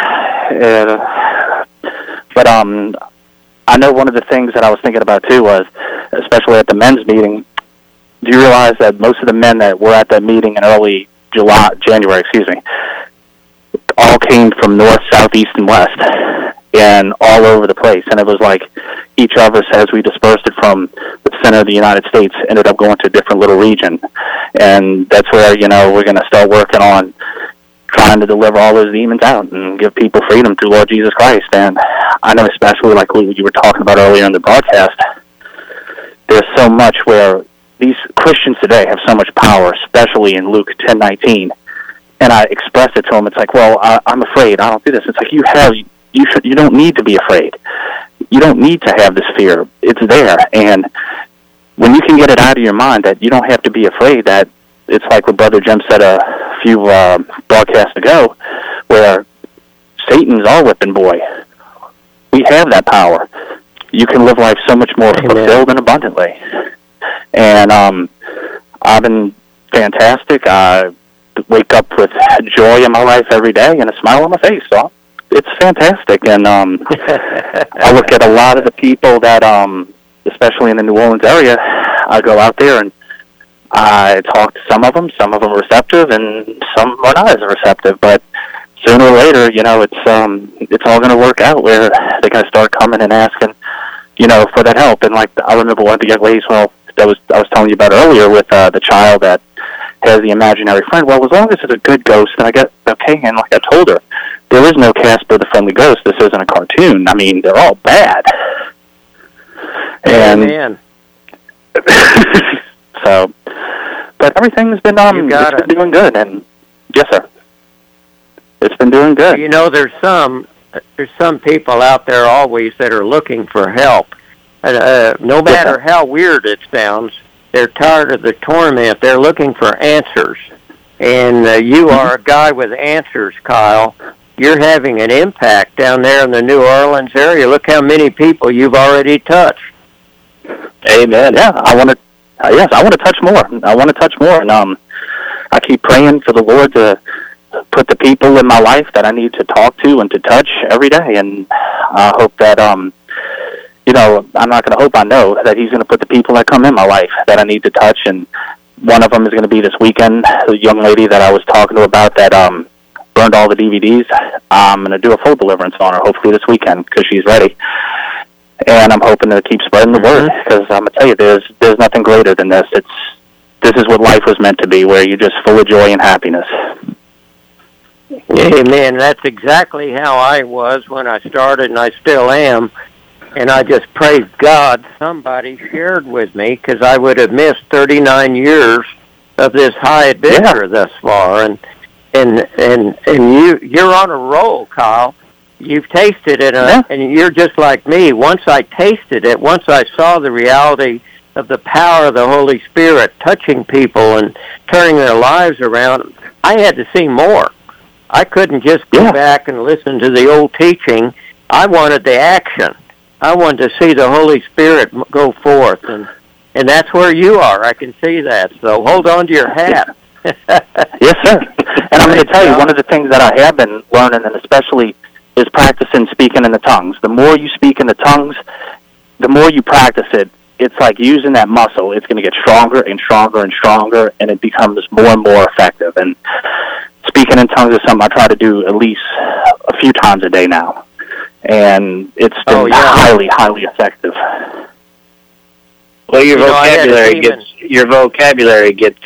But I know one of the things that I was thinking about, too, was, especially at the men's meeting, do you realize that most of the men that were at that meeting in early January, all came from north, south, east, and west, and all over the place. And it was like each of us, as we dispersed it from the center of the United States, ended up going to a different little region. And that's where, we're going to start working on trying to deliver all those demons out and give people freedom through Lord Jesus Christ. And I know, especially like what you were talking about earlier in the broadcast, there's so much where these Christians today have so much power, especially in Luke 10:19. And I expressed it to them. It's like, well, I'm afraid. I don't do this. It's like you don't need to be afraid. You don't need to have this fear. It's there. And when you can get it out of your mind that you don't have to be afraid, that it's like what Brother Jim said a few broadcasts ago, where Satan's our whipping boy. We have that power. You can live life so much more fulfilled and abundantly. And I've been fantastic. I wake up with joy in my life every day and a smile on my face. So it's fantastic. And I look at a lot of the people that, especially in the New Orleans area, I go out there and I talk to some of them. Some of them are receptive, and some are not as receptive. But sooner or later, it's all going to work out where they're going to start coming and asking, for that help. And like I remember one of the young ladies, I was telling you about earlier with the child that has the imaginary friend. Well, as long as it's a good ghost, then I get okay. And like I told her, there is no Casper the Friendly Ghost. This isn't a cartoon. I mean, they're all bad. And so, but everything's been doing good. And yes, sir, it's been doing good. There's some people out there always that are looking for help. No matter how weird it sounds, they're tired of the torment. They're looking for answers. And you are a guy with answers, Kyle. You're having an impact down there in the New Orleans area. Look how many people you've already touched. Amen. Yeah, I want to touch more. I want to touch more. And I keep praying for the Lord to put the people in my life that I need to talk to and to touch every day. And I hope that, I'm not going to hope, I know that He's going to put the people that come in my life that I need to touch. And one of them is going to be this weekend, the young lady that I was talking to about that burned all the DVDs. I'm going to do a full deliverance on her, hopefully this weekend, because she's ready. And I'm hoping to keep spreading the word, because I'm going to tell you, there's nothing greater than this. This is what life was meant to be, where you're just full of joy and happiness. Amen. That's exactly how I was when I started, and I still am. And I just praise God somebody shared with me, because I would have missed 39 years of this high adventure thus far. And you're on a roll, Kyle. You've tasted it, and you're just like me. Once I tasted it, once I saw the reality of the power of the Holy Spirit touching people and turning their lives around, I had to see more. I couldn't just go back and listen to the old teaching. I wanted the action. I wanted to see the Holy Spirit go forth, and that's where you are. I can see that. So hold on to your hat. Yes, sir. And I'm going to tell you, one of the things that I have been learning, and especially, is practicing speaking in the tongues. The more you speak in the tongues, the more you practice it. It's like using that muscle. It's going to get stronger and stronger and stronger, and it becomes more and more effective. And speaking in tongues is something I try to do at least a few times a day now. And it's been highly, highly effective. Well, your vocabulary gets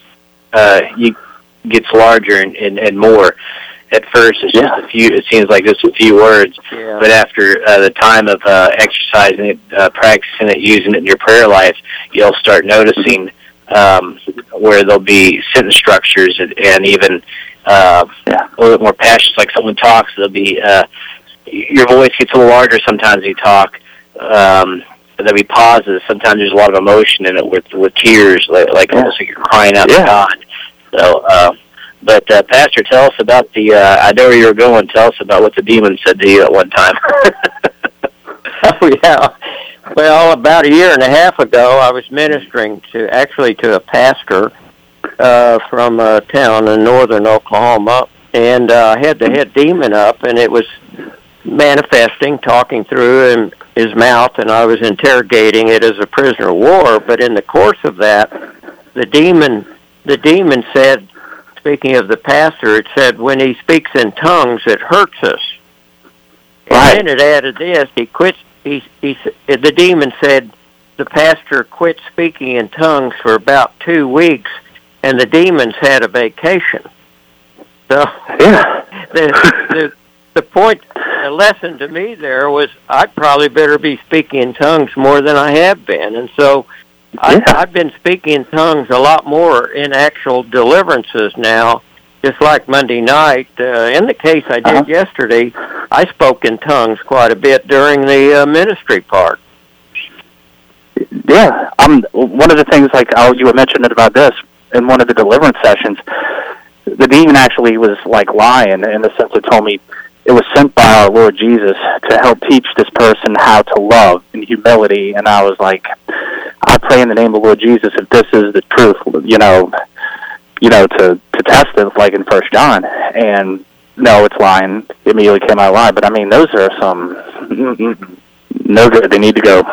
larger and more. At first, it's just a few. It seems like just a few words, but after the time of exercising it, practicing it, using it in your prayer life, you'll start noticing where there'll be sentence structures and even a little bit more passion. Like someone talks, there'll be your voice gets a little larger sometimes. You talk. There'll be pauses. Sometimes there's a lot of emotion in it with tears, like almost like you're crying out to God. So But Pastor, tell us about the. I know where you were going. Tell us about what the demon said to you at one time. Oh yeah. Well, about a year and a half ago, I was ministering to a pastor from a town in northern Oklahoma, and I had the head demon up, and it was manifesting, talking through his mouth, and I was interrogating it as a prisoner of war. But in the course of that, the demon said, speaking of the pastor, it said, when he speaks in tongues, it hurts us. Right. And then it added this: the demon said the pastor quit speaking in tongues for about 2 weeks, and the demons had a vacation. So the point, the lesson to me there was I'd probably better be speaking in tongues more than I have been. And so I've been speaking in tongues a lot more in actual deliverances now, just like Monday night. In the case I did yesterday, I spoke in tongues quite a bit during the ministry part. Yeah, one of the things, like you were mentioning about this, in one of the deliverance sessions, the demon actually was like lying in the sense it told me it was sent by our Lord Jesus to help teach this person how to love in humility. And I was like, I pray in the name of the Lord Jesus, if this is the truth, to test it, like in 1 John. And no, it's lying. It immediately came out lie. But I mean, those are some no good. They need to go.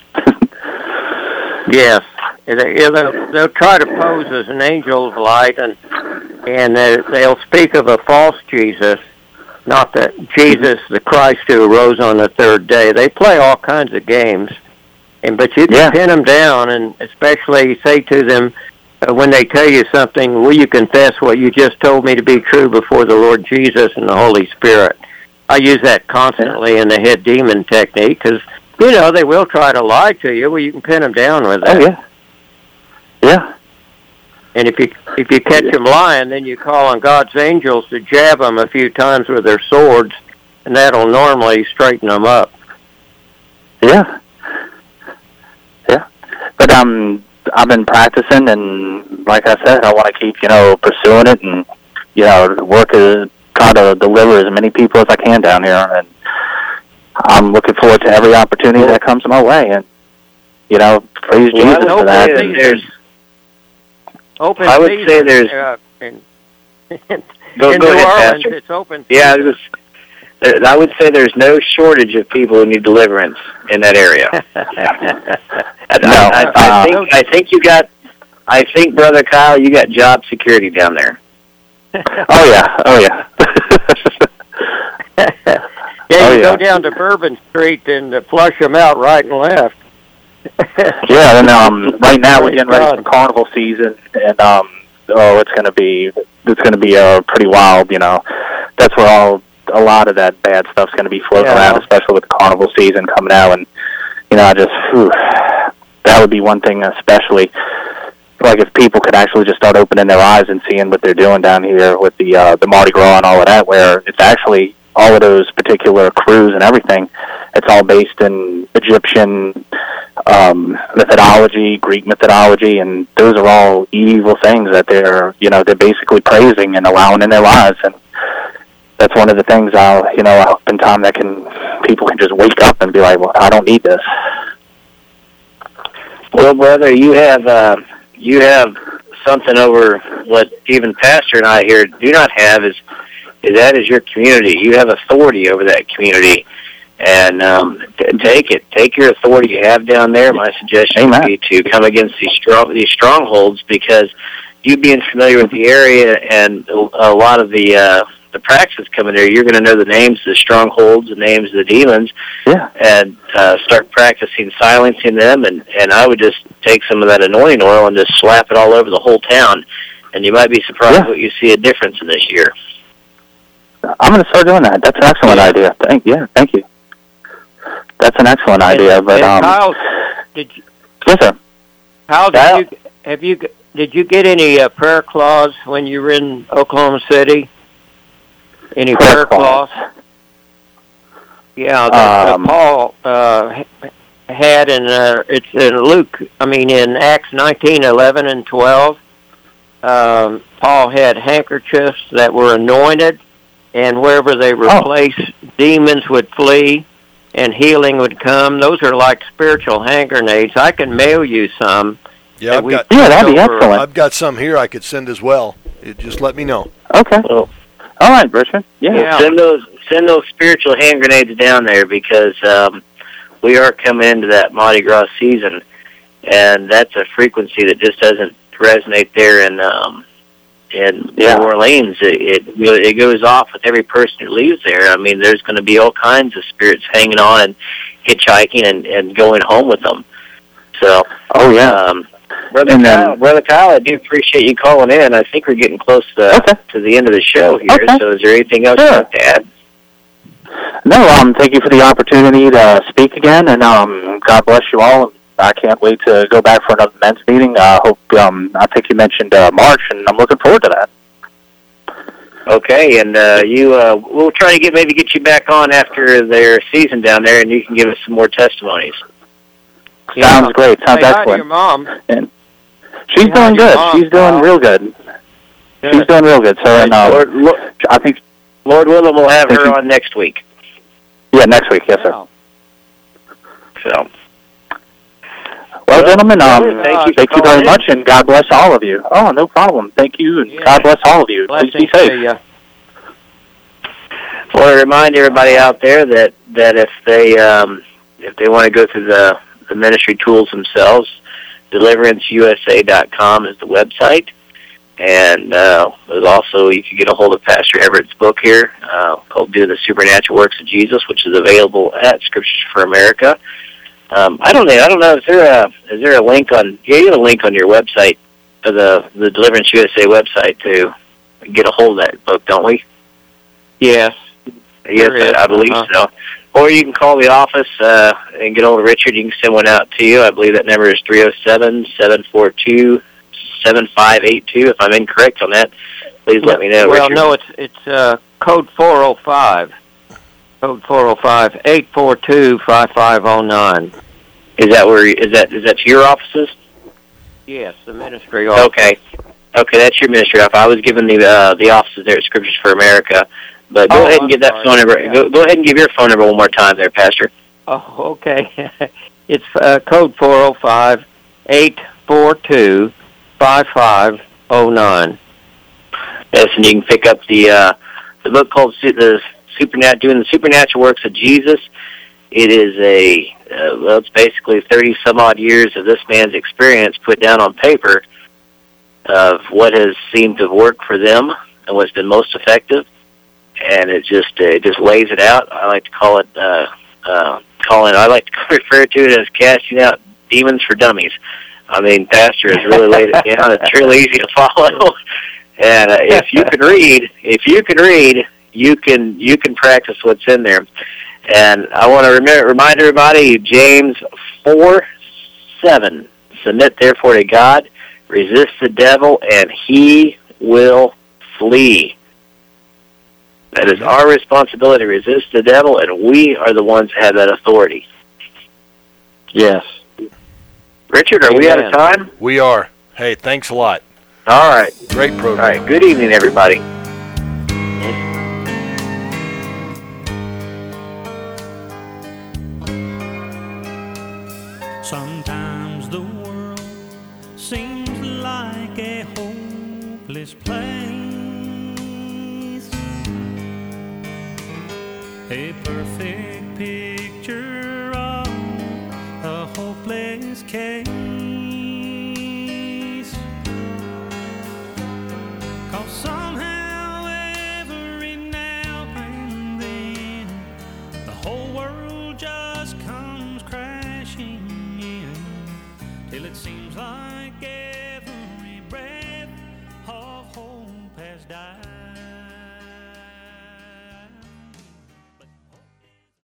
Yes. They'll try to pose as an angel of light, and they'll speak of a false Jesus, not the Jesus, the Christ who arose on the third day. They play all kinds of games, but you can pin them down, and especially say to them when they tell you something, will you confess what you just told me to be true before the Lord Jesus and the Holy Spirit? I use that constantly in the head demon technique because, they will try to lie to you. Well, you can pin them down with that. Oh, yeah. Yeah. And if you catch them lying, then you call on God's angels to jab them a few times with their swords, and that'll normally straighten them up. Yeah. Yeah. But I've been practicing, and like I said, I want to keep, pursuing it and, try to deliver as many people as I can down here. And I'm looking forward to every opportunity that comes my way. And, praise Jesus for that. I would say there's in New Orleans, Pastor. it's open. Yeah, I would say there's no shortage of people who need deliverance in that area. I think, Brother Kyle, you got job security down there. Oh yeah. You go down to Bourbon Street and flush them out right and left. Yeah, and right now we're getting ready for carnival season, and it's going to be pretty wild. That's where a lot of that bad stuff's going to be floating around, especially with the carnival season coming out. And that would be one thing, especially like if people could actually just start opening their eyes and seeing what they're doing down here with the Mardi Gras and all of that, where it's actually all of those particular crews and everything. It's all based in Egyptian methodology, Greek methodology, and those are all evil things that they're basically praising and allowing in their lives. And that's one of the things I hope in time that people can just wake up and be like, well, I don't need this. Well, brother, you have something over what even Pastor and I here do not have is your community. You have authority over that community. And take your authority you have down there. My suggestion would be to come against these strongholds, because you being familiar with the area and a lot of the practice coming there, you're going to know the names of the strongholds, the names of the demons, and start practicing silencing them. And I would just take some of that anointing oil and just slap it all over the whole town, and you might be surprised what you see a difference in this year. I'm going to start doing that. That's an excellent idea. Thank you. That's an excellent idea. But Kyle, yes, sir. Kyle, did you get any prayer clause when you were in Oklahoma City? Any prayer clause? Yeah, Paul had it's in Luke. In Acts 19:11 and 12. Paul Paul had handkerchiefs that were anointed, and wherever they were placed, demons would flee and healing would come. Those are like spiritual hand grenades. I can mail you some. Yeah, that'd be excellent. I've got some here I could send as well. Just let me know. Okay. Well, all right, Richard. Yeah. Send those spiritual hand grenades down there, because we are coming into that Mardi Gras season, and that's a frequency that just doesn't resonate there in New Orleans. It goes off with every person who leaves there. I mean, there's going to be all kinds of spirits hanging on and hitchhiking and going home with them. So, Brother Kyle, I do appreciate you calling in. I think we're getting close to the end of the show here. Okay. So, is there anything else you'd like to add? No. Thank you for the opportunity to speak again, and God bless you all. I can't wait to go back for another men's meeting. I think you mentioned March, and I'm looking forward to that. Okay, and we'll try to get you back on after their season down there, and you can give us some more testimonies. Sounds great. Sounds excellent. Hi to your mom. And she's doing good. She's doing real good. She's doing real good. So, I think Lord willing, we'll have her on next week. Yeah, next week. Yes, sir. So. Well, gentlemen, thank you very much, and God bless all of you. Oh, no problem. Thank you, and God bless all of you. Please be safe. Well, I remind everybody out there that if they want to go through the ministry tools themselves, DeliveranceUSA.com is the website, and there's also, you can get a hold of Pastor Everett's book here called "Doing the Supernatural Works of Jesus," which is available at Scriptures for America. I don't know. Is there a link on? Yeah, you have a link on your website, the Deliverance USA website, to get a hold of that book, don't we? Yes. Yes, I believe so. Or you can call the office and get hold of Richard. You can send one out to you. I believe that number is 307-742-7582. If I'm incorrect on that, please let me know. Well, Richard. No, it's code 405. Code 405-842-5509. Is that to your offices? Yes, the ministry office. Okay, that's your ministry office. I was given the offices there at Scriptures for America, but go ahead and give that phone number. Yeah. Go ahead and give your phone number one more time, there, Pastor. Oh, okay. It's code 405-842-5509. Yes, and you can pick up the book called Doing the Supernatural Works of Jesus. It is it's basically 30-some-odd years of this man's experience put down on paper of what has seemed to have worked for them and what's been most effective, and it just lays it out. I like to call it I like to refer to it as casting out demons for dummies. I mean, Pastor has really laid it down. It's really easy to follow, and if you can read, you can practice what's in there. And I want to remind everybody, James 4:7, submit therefore to God, resist the devil, and he will flee. That is our responsibility to resist the devil, and we are the ones that have that authority. Yes. Richard, are we out of time? We are. Hey, thanks a lot. All right. Great program. All right. Good evening, everybody. Sometimes the world seems like a hopeless place, a perfect picture of a hopeless case.